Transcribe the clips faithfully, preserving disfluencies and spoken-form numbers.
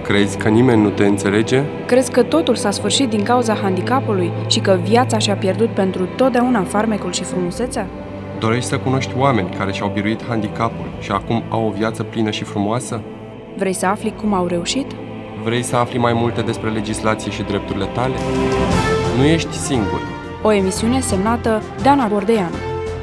Crezi că nimeni nu te înțelege? Crezi că totul s-a sfârșit din cauza handicapului și că viața și-a pierdut pentru totdeauna farmecul și frumusețea? Dorești să cunoști oameni care și-au biruit handicapul și acum au o viață plină și frumoasă? Vrei să afli cum au reușit? Vrei să afli mai multe despre legislație și drepturile tale? Nu ești singur. O emisiune semnată Dana Bordeanu.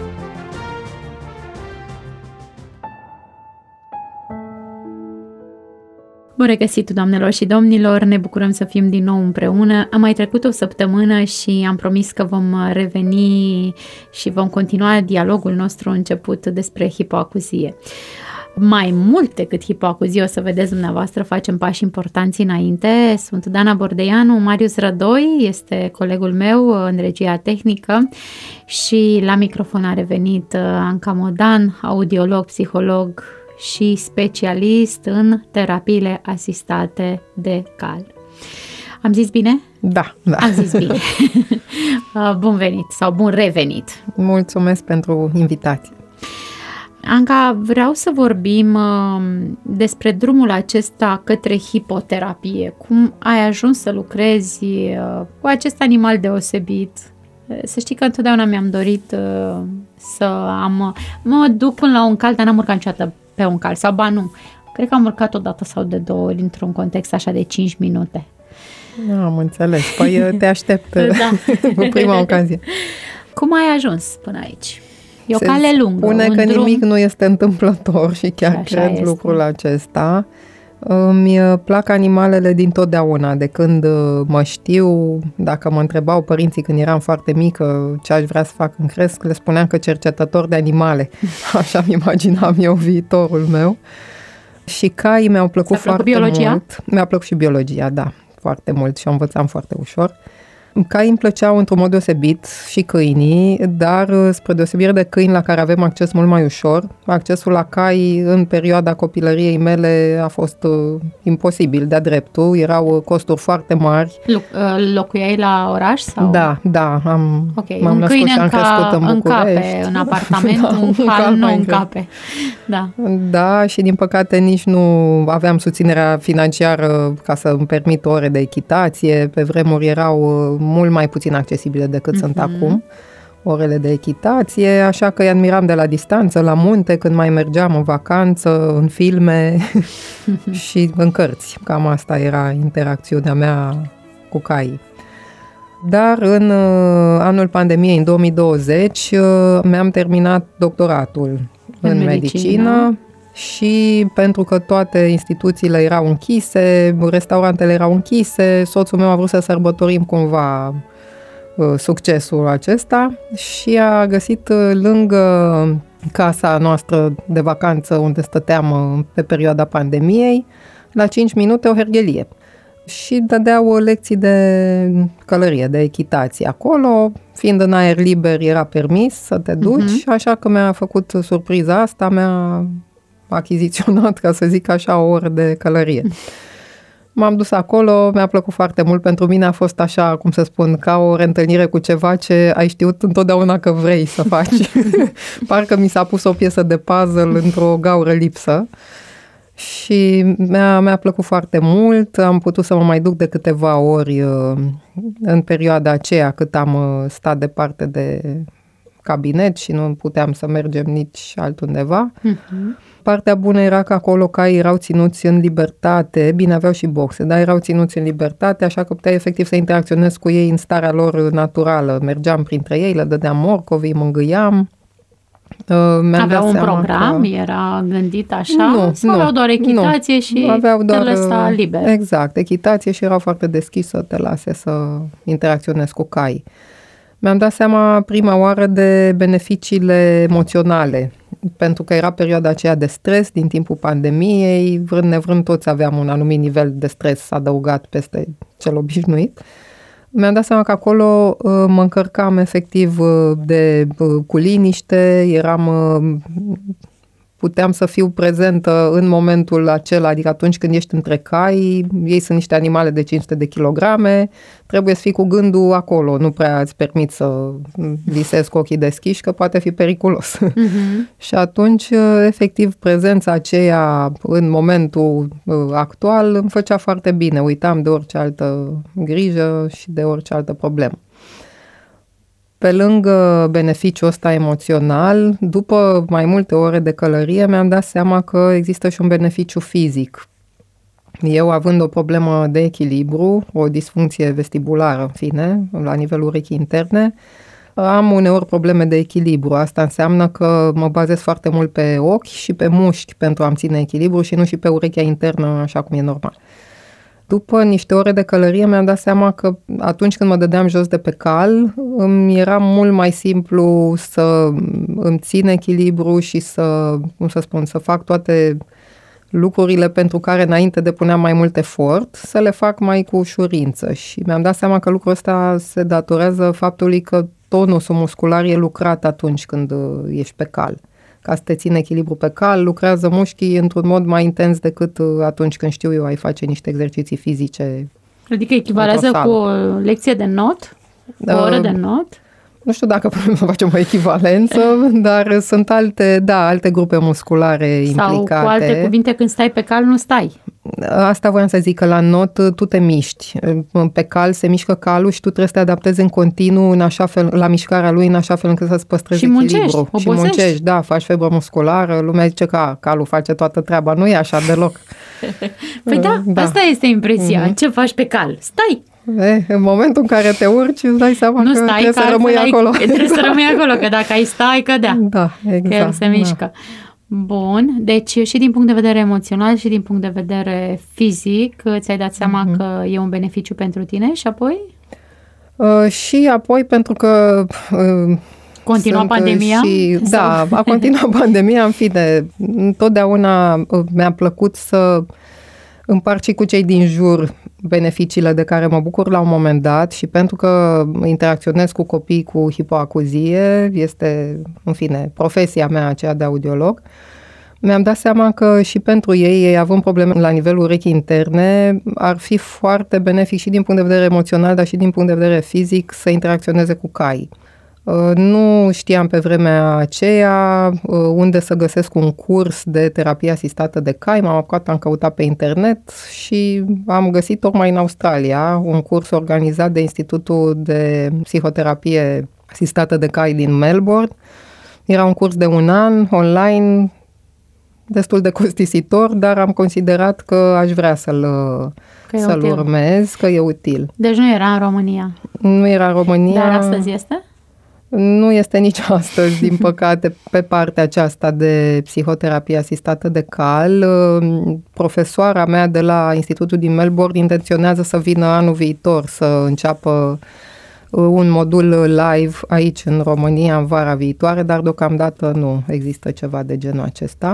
Bun regăsit, doamnelor și domnilor, ne bucurăm să fim din nou împreună. Am mai trecut o săptămână și am promis că vom reveni și vom continua dialogul nostru început despre hipoacuzie. Mai mult decât hipoacuzie, o să vedeți dumneavoastră, facem pași importanți înainte. Sunt Dana Bordeanu, Marius Rădoi este colegul meu în regia tehnică și la microfon a revenit Anca Modan, audiolog, psiholog și specialist în terapiile asistate de cal. Am zis bine? Da, da. Am zis bine. Bun venit sau bun revenit. Mulțumesc pentru invitație. Anca, vreau să vorbim despre drumul acesta către hipoterapie. Cum ai ajuns să lucrezi cu acest animal deosebit? Să știi că întotdeauna mi-am dorit să am... Mă duc până la un cal, dar n-am urcat niciodată pe un cal. Sau ba nu. Cred că am urcat o dată sau de două ori într-un context așa de cinci minute. Am înțeles. Păi te aștept da. Cu prima ocazie. Cum ai ajuns până aici? E o Se cale lungă. Spune că drum... nimic nu este întâmplător și chiar și cred este. Lucrul acesta. Îmi plac animalele dintotdeauna, de când mă știu. Dacă mă întrebau părinții când eram foarte mică ce aș vrea să fac când cresc, le spuneam că cercetător de animale. Așa mi imaginam eu viitorul meu. Și caii mi-au plăcut foarte biologia? mult. Mi-a plăcut și biologia, da, foarte mult și o învățam foarte ușor. Caii îmi plăceau într-un mod deosebit și câinii, dar spre deosebire de câini la care avem acces mult mai ușor, accesul la cai în perioada copilăriei mele a fost uh, imposibil de-a dreptul, erau costuri foarte mari. Loc- locuiai la oraș? Sau? Da, da, am, okay. m-am un născut și am ca, crescut în București. Încape în apartament, da, un cal nu încape. Da. Da, și din păcate nici nu aveam susținerea financiară ca să îmi permit ore de echitație, pe vremuri erau mult mai puțin accesibile decât mm-hmm. sunt acum, orele de echitație, așa că îi admiram de la distanță, la munte, când mai mergeam în vacanță, în filme și în cărți. Cam asta era interacțiunea mea cu caii. Dar în uh, anul pandemiei, în două mii douăzeci, uh, mi-am terminat doctoratul în, în medicină. medicină. Și pentru că toate instituțiile erau închise, restaurantele erau închise, soțul meu a vrut să sărbătorim cumva uh, succesul acesta și a găsit uh, lângă casa noastră de vacanță unde stăteam uh, pe perioada pandemiei, la cinci minute o herghelie. Și dădeau lecții de călărie, de echitație acolo, fiind în aer liber era permis să te duci, uh-huh. așa că mi-a făcut surpriza asta, mi-a achiziționat, ca să zic așa, o oră de călărie. M-am dus acolo, mi-a plăcut foarte mult, pentru mine a fost așa, cum să spun, ca o reîntâlnire cu ceva ce ai știut întotdeauna că vrei să faci. Parcă mi s-a pus o piesă de puzzle într-o gaură lipsă și mi-a, mi-a plăcut foarte mult, am putut să mă mai duc de câteva ori în perioada aceea cât am stat departe de cabinet și nu puteam să mergem nici altundeva. Uh-huh. Partea bună era că acolo caii erau ținuți în libertate, bine, aveau și boxe, dar erau ținuți în libertate, așa că puteai efectiv să interacționezi cu ei în starea lor naturală. Mergeam printre ei, le dădeam morcovi, mângâiam. Mi-am Avea un program, că... era gândit așa? Nu, sau nu, aveau doar echitație nu, și aveau doar, te lăsa liber? Exact, echitație și erau foarte deschis să te lase să interacționezi cu caii. Mi-am dat seama prima oară de beneficiile emoționale, pentru că era perioada aceea de stres din timpul pandemiei, vrând nevrând toți aveam un anumit nivel de stres adăugat peste cel obișnuit. Mi-am dat seama că acolo uh, mă încărcam efectiv uh, de, uh, cu liniște, eram uh, puteam să fiu prezentă în momentul acela, adică atunci când ești între cai, ei sunt niște animale de cinci sute de kilograme, trebuie să fii cu gândul acolo, nu prea îți permit să visezi cu ochii deschiși, că poate fi periculos. Uh-huh. Și atunci, efectiv, prezența aceea în momentul actual îmi făcea foarte bine, uitam de orice altă grijă și de orice altă problemă. Pe lângă beneficiul ăsta emoțional, după mai multe ore de călărie, mi-am dat seama că există și un beneficiu fizic. Eu, având o problemă de echilibru, o disfuncție vestibulară, în fine, la nivelul urechii interne, am uneori probleme de echilibru. Asta înseamnă că mă bazez foarte mult pe ochi și pe mușchi pentru a-mi ține echilibru și nu și pe urechea internă, așa cum e normal. După niște ore de călărie mi-am dat seama că atunci când mă dădeam jos de pe cal, îmi era mult mai simplu să îmi țin echilibru și să, cum să spun, să fac toate lucrurile pentru care înainte depuneam mai mult efort, să le fac mai cu ușurință. Și mi-am dat seama că lucrul ăsta se datorează faptului că tonusul muscular e lucrat atunci când ești pe cal. Ca să te ține echilibru pe cal, lucrează mușchii într-un mod mai intens decât atunci când, știu eu, ai face niște exerciții fizice. Adică echivalează cu o lecție de not? O oră uh, de not? Nu știu dacă putem să facem o echivalență, dar sunt alte, da, alte grupe musculare Sau, implicate. Sau, cu alte cuvinte, când stai pe cal, nu stai. Asta voiam să zic, că la not tu te miști. Pe cal se mișcă calul și tu trebuie să te adaptezi în continuu în așa fel, la mișcarea lui, în așa fel încât să-ți păstrezi și muncești, echilibru. obosești. Și muncești, da, faci febră musculară, lumea zice că calul face toată treaba. Nu e așa deloc. Păi da, da, asta este impresia. Mm-hmm. Ce faci pe cal? Stai! E, în momentul în care te urci, îți dai seama nu că stai, trebuie să rămâi acolo. Trebuie să rămâi acolo, că dacă ai stai, cădea. Da, exact. Că el se mișcă. Da. Bun, deci și din punct de vedere emoțional și din punct de vedere fizic, ți-ai dat seama mm-hmm. că e un beneficiu pentru tine și apoi? Uh, și apoi pentru că... Uh, Continua pandemia? Și, da, a continuat pandemia, în fine, întotdeauna mi-a plăcut să împart și cu cei din jur beneficiile de care mă bucur la un moment dat și pentru că interacționez cu copii cu hipoacuzie, este, în fine, profesia mea aceea de audiolog, mi-am dat seama că și pentru ei, ei având probleme la nivelul urechii interne, ar fi foarte benefic și din punct de vedere emoțional, dar și din punct de vedere fizic să interacționeze cu cai. Nu știam pe vremea aceea unde să găsesc un curs de terapie asistată de cai, m-am apucat, am căutat pe internet și am găsit tocmai în Australia un curs organizat de Institutul de Psihoterapie Asistată de Cai din Melbourne. Era un curs de un an, online, destul de costisitor, dar am considerat că aș vrea să-l, să-l urmez, că e util. Deci nu era în România? Nu era în România. Dar astăzi este? Nu este nici astăzi, din păcate, pe partea aceasta de psihoterapie asistată de cal. Profesoara mea de la Institutul din Melbourne intenționează să vină anul viitor să înceapă un modul live aici în România în vara viitoare, dar deocamdată nu există ceva de genul acesta.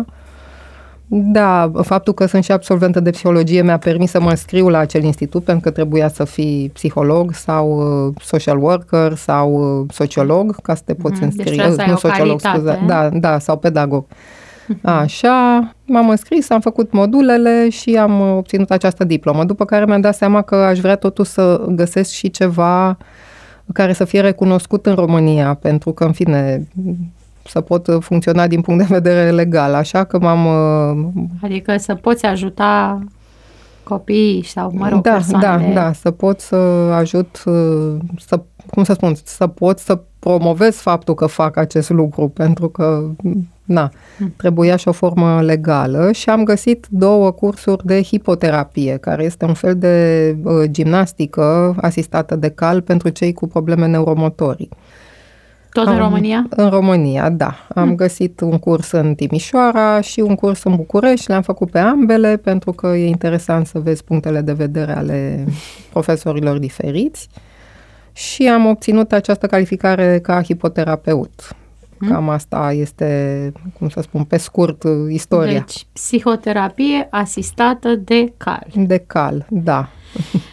Da, faptul că sunt și absolventă de psihologie mi-a permis să mă înscriu la acel institut, pentru că trebuia să fii psiholog sau social worker sau sociolog, ca să te poți mm-hmm. înscrie. Deci nu sociolog, scuze. Da, da, sau pedagog. Mm-hmm. Așa, m-am înscris, am făcut modulele și am obținut această diplomă, după care mi-am dat seama că aș vrea totuși să găsesc și ceva care să fie recunoscut în România, pentru că, în fine, să pot funcționa din punct de vedere legal, așa că m-am... Adică să poți ajuta copiii sau, mă rog, da, persoanele... Da, da, să pot să ajut, să, cum să spun, să pot să promovez faptul că fac acest lucru, pentru că, na, trebuia și o formă legală și am găsit două cursuri de hipoterapie, care este un fel de uh, gimnastică asistată de cal pentru cei cu probleme neuromotorii. Tot am, în România? În România, da. Am hmm. găsit un curs în Timișoara și un curs în București. Le-am făcut pe ambele pentru că e interesant să vezi punctele de vedere ale profesorilor diferiți și am obținut această calificare ca hipoterapeut. Hmm. Cam asta este, cum să spun, pe scurt, istoria. Deci, psihoterapie asistată de cal. De cal, da.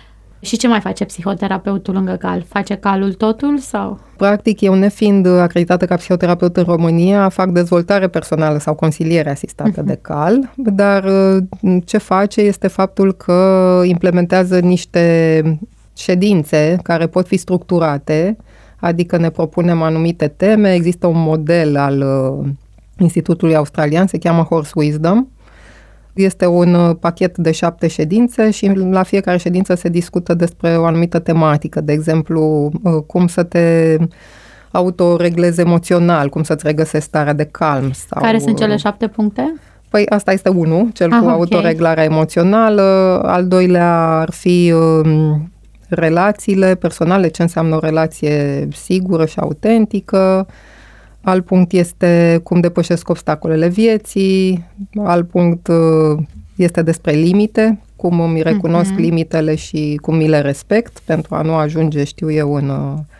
Și ce mai face psihoterapeutul lângă cal? Face calul totul sau? Practic, eu nefiind acreditată ca psihoterapeut în România, fac dezvoltare personală sau consiliere asistată uh-huh. de cal, dar ce face este faptul că implementează niște ședințe care pot fi structurate, adică ne propunem anumite teme, există un model al Institutului Australian, se cheamă Horse Wisdom. Este un pachet de șapte ședințe și la fiecare ședință se discută despre o anumită tematică, de exemplu, cum să te autoreglezi emoțional, cum să-ți regăsești starea de calm. Sau... Care sunt cele șapte puncte? Păi asta este unul, cel ah, cu okay. autoreglarea emoțională, al doilea ar fi um, relațiile personale, ce înseamnă o relație sigură și autentică. Alt punct este cum depășesc obstacolele vieții, alt punct este despre limite, cum îmi recunosc uh-huh. limitele și cum mi le respect pentru a nu ajunge, știu eu, în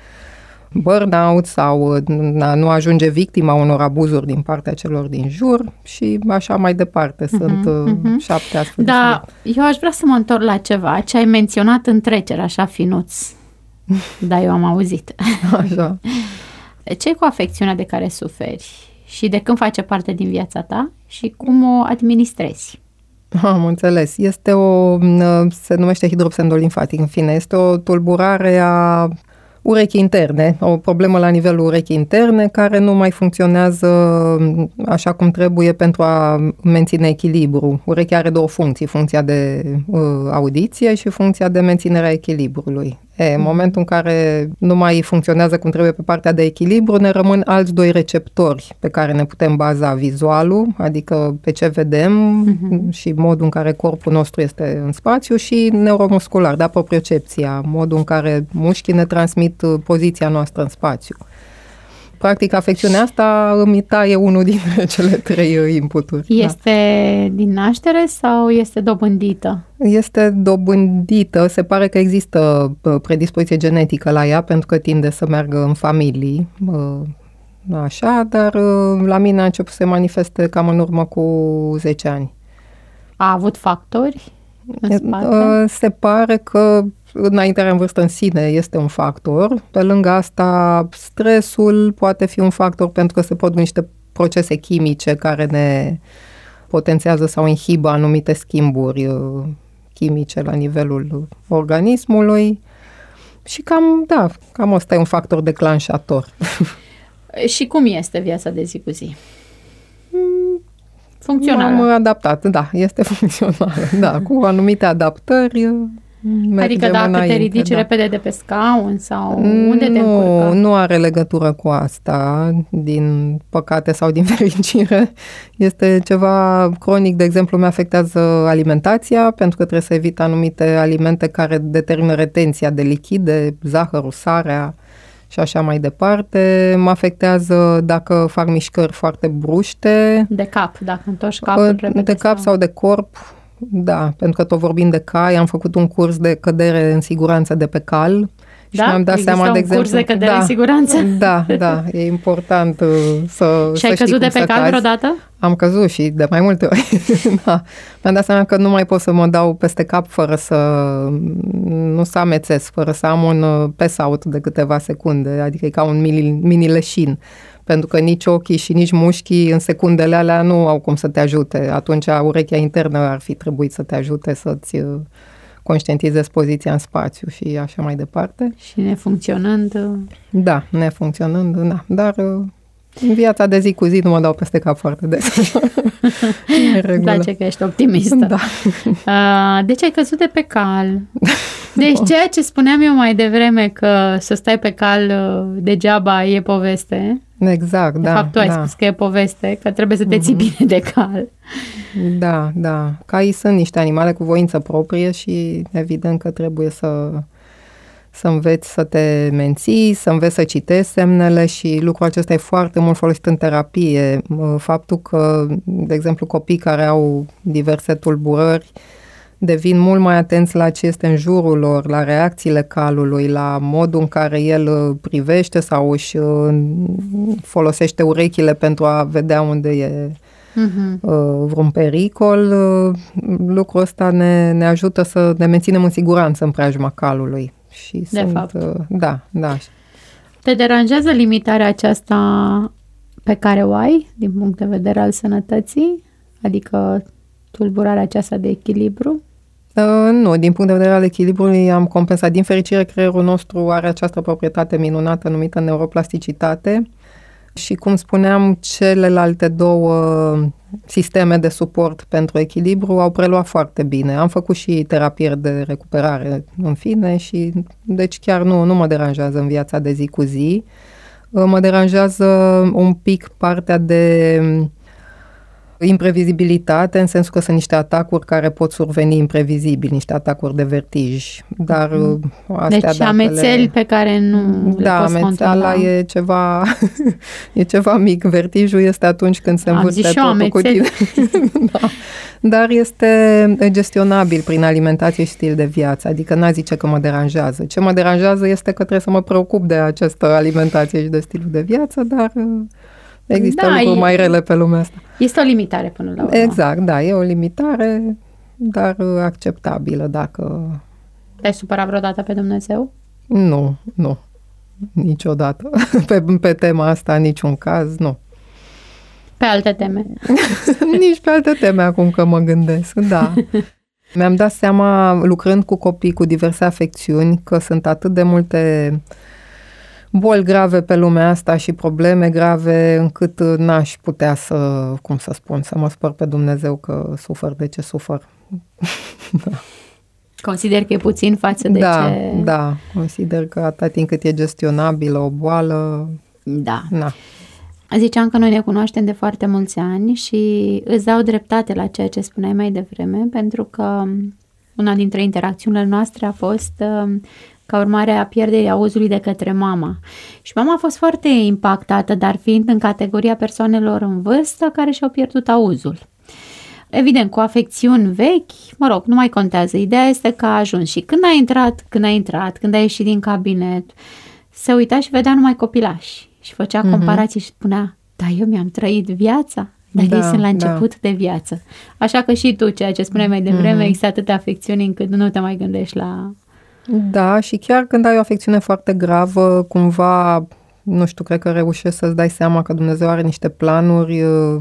burnout sau a nu ajunge victima unor abuzuri din partea celor din jur și așa mai departe. Sunt uh-huh, uh-huh. șapte astfel. Da, eu aș vrea să mă întorc la ceva ce ai menționat în trecere, așa finuț. Da, eu am auzit. Așa. Ce-i cu afecțiunea de care suferi și de când face parte din viața ta și cum o administrezi? Am înțeles. Este o, se numește hidropsendul limfatic, în fine, este o tulburare a urechii interne, o problemă la nivelul urechii interne care nu mai funcționează așa cum trebuie pentru a menține echilibru. Urechea are două funcții, funcția de uh, audiție și funcția de menținere a echilibrului. E, în momentul în care nu mai funcționează cum trebuie pe partea de echilibru, ne rămân alți doi receptori pe care ne putem baza vizualul, adică pe ce vedem uh-huh. și modul în care corpul nostru este în spațiu și neuromuscular, da, propriocepția, modul în care mușchii ne transmit poziția noastră în spațiu. Practic, afecțiunea asta îmi taie unul dintre cele trei inputuri. Este da. din naștere sau este dobândită? Este dobândită. Se pare că există predispoziție genetică la ea, pentru că tinde să meargă în familii. Așa, dar la mine a început să se manifeste cam în urmă cu zece ani. A avut factori în spate? Se pare că înaintarea în vârstă în sine este un factor. Pe lângă asta, stresul poate fi un factor pentru că se produc niște procese chimice care ne potențează sau inhibă anumite schimburi chimice la nivelul organismului. Și cam, da, cam ăsta e un factor declanșator. Și cum este viața de zi cu zi? Funcțională? M-am adaptat, da, este funcțională, da, cu anumite adaptări. Adică dacă înainte, te ridici da. repede de pe scaun sau unde nu, te încurcă? Nu are legătură cu asta, din păcate sau din fericire. Este ceva cronic, de exemplu, mi afectează alimentația, pentru că trebuie să evit anumite alimente care determină retenția de lichide, zahărul, sarea și așa mai departe. Mă afectează dacă fac mișcări foarte bruște. De cap, dacă întorci capul repede. De cap sau, sau de corp. Da, pentru că tot vorbim de cai, am făcut un curs de cădere în siguranță de pe cal și da? mi-am dat Există seama, un de exemplu... curs de cădere da, în siguranță? Da, da, e important uh, să Și ai căzut de pe cal vreodată? Am căzut și de mai multe ori. Da. Mi-am dat seama că nu mai pot să mă dau peste cap fără să nu să amețesc, fără să am un pass-out de câteva secunde, adică e ca un mini, mini leșin. Pentru că nici ochii și nici mușchii în secundele alea nu au cum să te ajute. Atunci urechea internă ar fi trebuit să te ajute să-ți conștientizezi poziția în spațiu și așa mai departe. Și nefuncționând? Da, nefuncționând, da. Dar în viața de zi cu zi nu mă dau peste cap foarte des. Îmi place că ești optimistă. Da. Deci ai căzut de pe cal. Deci ceea ce spuneam eu mai devreme, că să stai pe cal degeaba e poveste. Exact, de da. De fapt, tu ai da. spus că e poveste, că trebuie să te ții bine de cal. Da, da. Caii sunt niște animale cu voință proprie și evident că trebuie să, să înveți să te menții, să înveți să citești semnele și lucrul acesta e foarte mult folosit în terapie. Faptul că, de exemplu, copii care au diverse tulburări devin mult mai atenți la ce este în jurul lor, la reacțiile calului, la modul în care el privește sau își folosește urechile pentru a vedea unde e uh-huh. vreun pericol, lucrul ăsta ne, ne ajută să ne menținem în siguranță în preajma calului. Și de sunt, fapt. Da, da. Te deranjează limitarea aceasta pe care o ai din punct de vedere al sănătății? Adică tulburarea aceasta de echilibru? Uh, nu, din punct de vedere al echilibrului am compensat. Din fericire, creierul nostru are această proprietate minunată numită neuroplasticitate și, cum spuneam, celelalte două sisteme de suport pentru echilibru au preluat foarte bine. Am făcut și terapie de recuperare, în fine, și deci chiar nu, nu mă deranjează în viața de zi cu zi. Uh, mă deranjează un pic partea de imprevizibilitate, în sensul că sunt niște atacuri care pot surveni imprevizibil, niște atacuri de vertij. Dar astea, deci amețeli le... pe care nu da, le poți controla. Da, e ceva e ceva mic. Vertijul este atunci când se învârte totul cu tine. Da. Dar este gestionabil prin alimentație și stil de viață, adică n-a zice că mă deranjează. Ce mă deranjează este că trebuie să mă preocup de această alimentație și de stilul de viață, dar există da, lucruri e, mai rele pe lumea asta. Este o limitare până la urmă. Exact, da, e o limitare, dar acceptabilă dacă... Te-ai supărat vreodată pe Dumnezeu? Nu, nu, niciodată. Pe, pe tema asta, niciun caz, nu. Pe alte teme? Nici pe alte teme acum că mă gândesc, da. Mi-am dat seama, lucrând cu copii cu diverse afecțiuni, că sunt atât de multe boli grave pe lumea asta și probleme grave încât n-aș putea să, cum să spun, să mă spăr pe Dumnezeu că sufăr de ce sufăr. Da. Consider că e puțin față de da, ce... Da, consider că atât timp cât e gestionabilă o boală... Da. Na. Ziceam că noi ne cunoaștem de foarte mulți ani și îți dau dreptate la ceea ce spuneai mai devreme, pentru că una dintre interacțiunile noastre a fost ca urmare a pierderii auzului de către mama. Și mama a fost foarte impactată, dar fiind în categoria persoanelor în vârstă care și-au pierdut auzul. Evident, cu afecțiuni vechi, mă rog, nu mai contează. Ideea este că a ajuns și când a intrat, când a intrat, când a ieșit din cabinet, se uita și vedea numai copilași și făcea uh-huh. comparații și spunea, da, eu mi-am trăit viața, dar da, ei sunt la început da. de viață. Așa că și tu, ceea ce spuneai mai devreme, uh-huh. există atâtea afecțiuni încât nu te mai gândești la... Da, și chiar când ai o afecțiune foarte gravă, cumva, nu știu, cred că reușești să-ți dai seama că Dumnezeu are niște planuri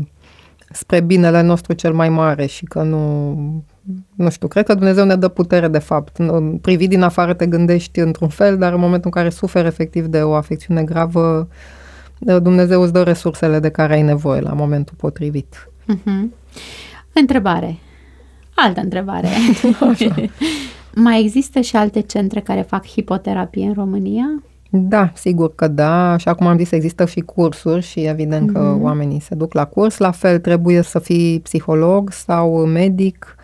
spre binele nostru cel mai mare și că nu, nu știu, cred că Dumnezeu ne dă putere de fapt. Privit din afară te gândești într-un fel, dar în momentul în care suferi efectiv de o afecțiune gravă, Dumnezeu îți dă resursele de care ai nevoie la momentul potrivit. Uh-huh. Întrebare. Altă întrebare. Mai există și alte centre care fac hipoterapie în România? Da, sigur că da. Așa cum am zis, există și cursuri și evident mm-hmm. că oamenii se duc la curs. La fel, trebuie să fii psiholog sau medic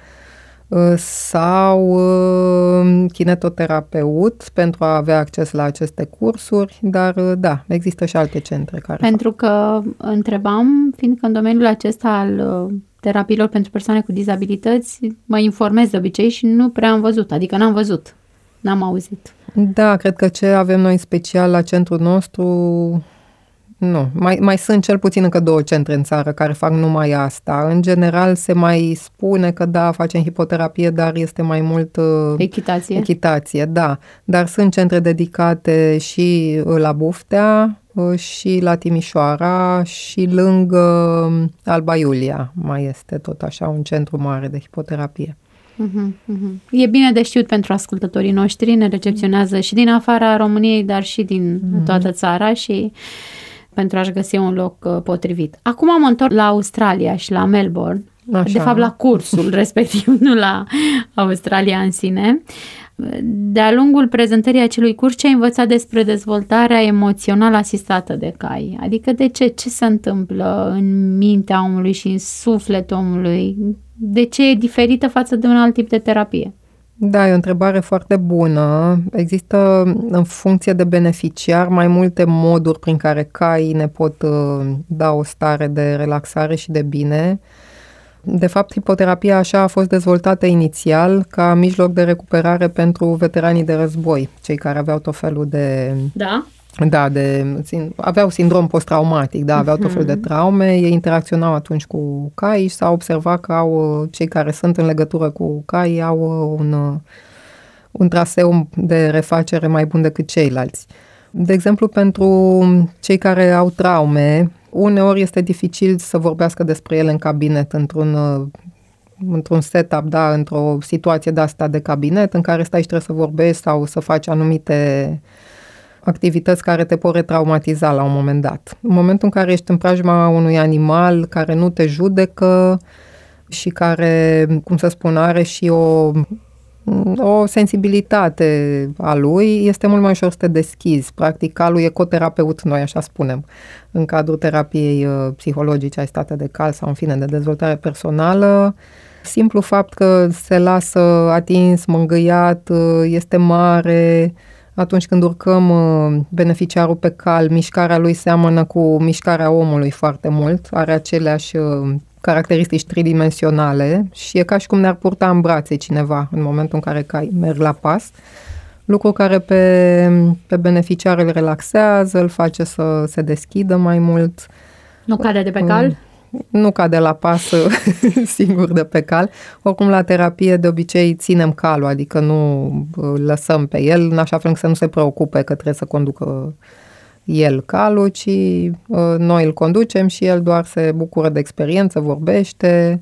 sau kinetoterapeut pentru a avea acces la aceste cursuri, dar da, există și alte centre care Pentru fac. că întrebam, fiindcă în domeniul acesta al terapiilor pentru persoane cu dizabilități mă informez de obicei și nu prea am văzut, adică n-am văzut, n-am auzit. Da, cred că ce avem noi în special la centrul nostru, nu, mai, mai sunt cel puțin încă două centre în țară care fac numai asta. În general se mai spune că da, facem hipoterapie, dar este mai mult echitație. Echitație, da. Dar sunt centre dedicate și la Buftea și la Timișoara și lângă Alba Iulia mai este tot așa un centru mare de hipoterapie. Uh-huh, uh-huh. E bine de știut pentru ascultătorii noștri, ne recepționează și din afara României, dar și din uh-huh. toată țara și pentru a-și găsi un loc uh, potrivit. Acum am întors la Australia și la Melbourne, așa. De fapt la cursul respectiv, nu la Australia în sine. De-a lungul prezentării acelui curs, ce ai învățat despre dezvoltarea emoțională asistată de cai? Adică de ce? Ce se întâmplă în mintea omului și în sufletul omului? De ce e diferită față de un alt tip de terapie? Da, e o întrebare foarte bună. Există, în funcție de beneficiar, mai multe moduri prin care caii ne pot uh, da o stare de relaxare și de bine. De fapt, hipoterapia așa a fost dezvoltată inițial ca mijloc de recuperare pentru veteranii de război, cei care aveau tot felul de da? Da, de, aveau sindrom post-traumatic, da, aveau tot felul de traume, ei interacționau atunci cu cai și s-a observat că au, cei care sunt în legătură cu cai au un, un traseu de refacere mai bun decât ceilalți. De exemplu, pentru cei care au traume, uneori este dificil să vorbească despre ele în cabinet, într-un, într-un setup, da, într-o situație de asta de cabinet, în care stai și trebuie să vorbești sau să faci anumite activități care te pot retraumatiza la un moment dat. În momentul în care ești în preajma unui animal care nu te judecă și care, cum să spun, are și o, o sensibilitate a lui, este mult mai ușor să te deschizi. Practic, calul e coterapeut, noi așa spunem, în cadrul terapiei psihologice, asistate de cal sau, în fine, de dezvoltare personală. Simplu fapt că se lasă atins, mângâiat, este mare. Atunci când urcăm beneficiarul pe cal, mișcarea lui seamănă cu mișcarea omului foarte mult, are aceleași caracteristici tridimensionale și e ca și cum ne-ar purta în brațe cineva în momentul în care cai merg la pas, lucru care pe, pe beneficiar îl relaxează, îl face să se deschidă mai mult. Nu cade de pe cal? Nu cade la pas singur de pe cal. Oricum, la terapie, de obicei, ținem calul, adică nu îl lăsăm pe el, în așa fel să nu se preocupe că trebuie să conducă el calul, ci noi îl conducem și el doar se bucură de experiență, vorbește.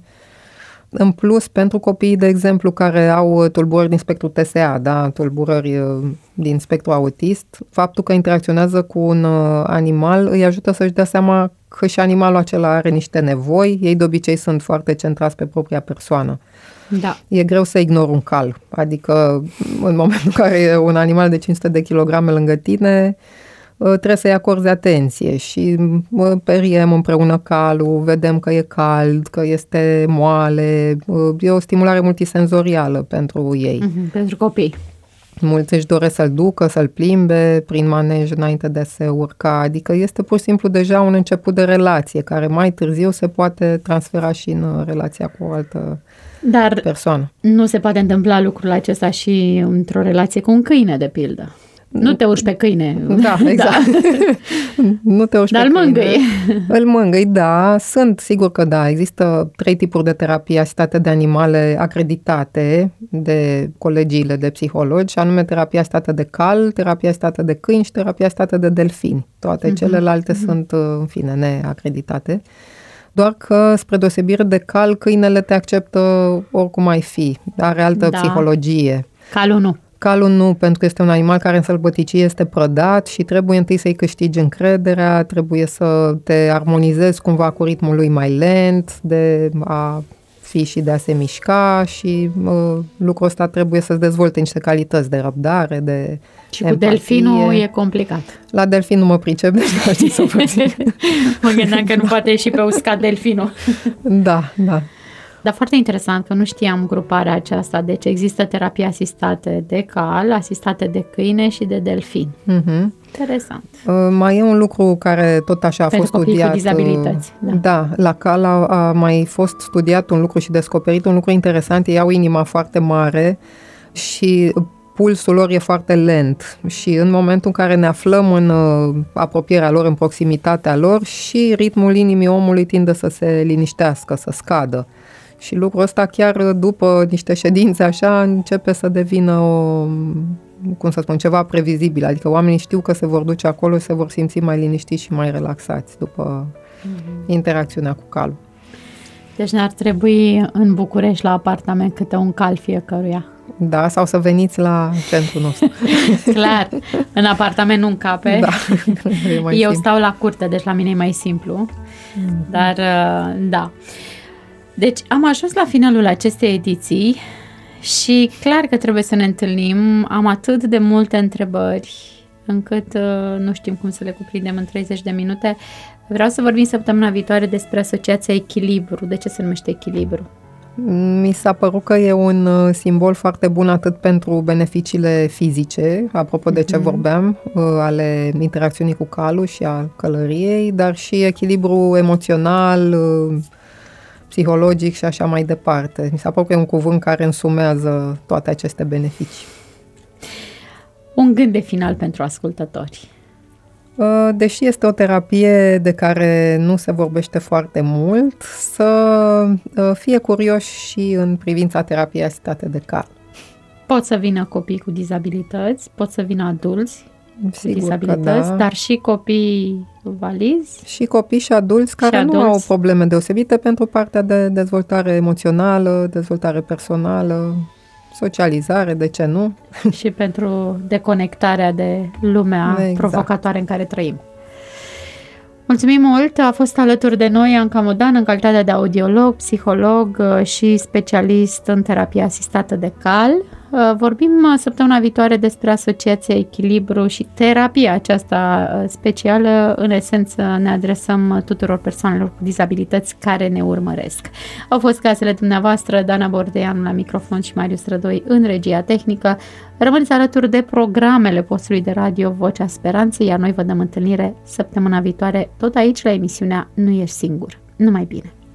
În plus, pentru copiii, de exemplu, care au tulburări din spectrul T S A, da, tulburări din spectrul autist, faptul că interacționează cu un animal îi ajută să-și dea seama că și animalul acela are niște nevoi. Ei de obicei sunt foarte centrați pe propria persoană. Da. E greu să ignori un cal. Adică în momentul în care e un animal de cinci sute de kilograme lângă tine, trebuie să-i acorzi atenție și periem împreună calul, vedem că e cald, că este moale. E o stimulare multisenzorială pentru ei. Mm-hmm, pentru copii. Mulți își doresc să-l ducă, să-l plimbe prin manej înainte de a se urca, adică este pur și simplu deja un început de relație care mai târziu se poate transfera și în relația cu o altă Dar persoană. Nu se poate întâmpla lucrul acesta și într-o relație cu un câine, de pildă. Nu te urci pe câine. Da, exact. Da. Nu te urci Dar pe îl câine. mângâi. Îl mângâi, da. Sunt, sigur că da. Există trei tipuri de terapie asistate de animale acreditate de colegiile de psihologi, și anume terapia asistată de cal, terapia asistată de câini și terapia asistată de delfini. Toate uh-huh. celelalte uh-huh. sunt, în fine, neacreditate. Doar că, spre deosebire de cal, câinele te acceptă oricum ai fi. Are altă da. psihologie. Calul nu. Calul nu, pentru că este un animal care în sălbăticie este prădat și trebuie întâi să-i câștigi încrederea, trebuie să te armonizezi cumva cu ritmul lui mai lent, de a fi și de a se mișca și uh, lucrul ăsta trebuie să-ți dezvolte niște calități de răbdare, de Și empatie. Cu delfinul e complicat. La delfin nu mă pricep, deci nu știu să vă zic. Mă gândeam că nu poate ieși pe uscat delfinul. Da, da. Dar foarte interesant că nu știam gruparea aceasta. Deci există terapie asistate de cal, asistate de câine și de delfin. Uh-huh. Interesant. Uh, mai e un lucru care tot așa a Pentru fost studiat. Cu dizabilități. Da. da, la cal a, a mai fost studiat un lucru și descoperit un lucru interesant. Ei au inima foarte mare și pulsul lor e foarte lent și în momentul în care ne aflăm în uh, apropierea lor, în proximitatea lor, și ritmul inimii omului tinde să se liniștească, să scadă. Și lucrul ăsta chiar după niște ședințe așa începe să devină o, cum să spun, ceva previzibil. Adică oamenii știu că se vor duce acolo și se vor simți mai liniștiți și mai relaxați după mm-hmm. interacțiunea cu calul. Deci ne-ar trebui în București la apartament câte un cal fiecăruia. Da, sau să veniți la centrul nostru. Clar, în apartament nu încape. Da, Eu simplu. Stau la curte, deci la mine e mai simplu. Mm-hmm. Dar, da. Deci am ajuns la finalul acestei ediții și clar că trebuie să ne întâlnim. Am atât de multe întrebări încât uh, nu știm cum să le cuprindem în treizeci de minute. Vreau să vorbim săptămâna viitoare despre Asociația Echilibru. De ce se numește Echilibru? Mi s-a părut că e un simbol foarte bun atât pentru beneficiile fizice, apropo de ce vorbeam, ale interacțiunii cu calul și a călăriei, dar și echilibru emoțional, psihologic și așa mai departe. Mi s-a părut că e un cuvânt care însumează toate aceste beneficii. Un gând de final pentru ascultători. Deși este o terapie de care nu se vorbește foarte mult, să fie curioși și în privința terapiei asistate de cal. Pot să vină copii cu dizabilități, pot să vină adulți Sigur cu dizabilități, da. dar și copii valizi. Și copii și adulți care și nu adulți. Au probleme deosebite pentru partea de dezvoltare emoțională, dezvoltare personală, socializare, de ce nu? Și pentru deconectarea de lumea exact. provocatoare în care trăim. Mulțumim mult! A fost alături de noi Anca Modan în calitate de audiolog, psiholog și specialist în terapie asistată de cal. Vorbim săptămâna viitoare despre Asociația Echilibru și terapia aceasta specială. În esență ne adresăm tuturor persoanelor cu dizabilități care ne urmăresc. Au fost casele dumneavoastră, Dana Bordeanu la microfon și Marius Rădoi în regia tehnică. Rămâneți alături de programele postului de radio Vocea Speranței, iar noi vă dăm întâlnire săptămâna viitoare tot aici la emisiunea Nu ești singur. Numai bine!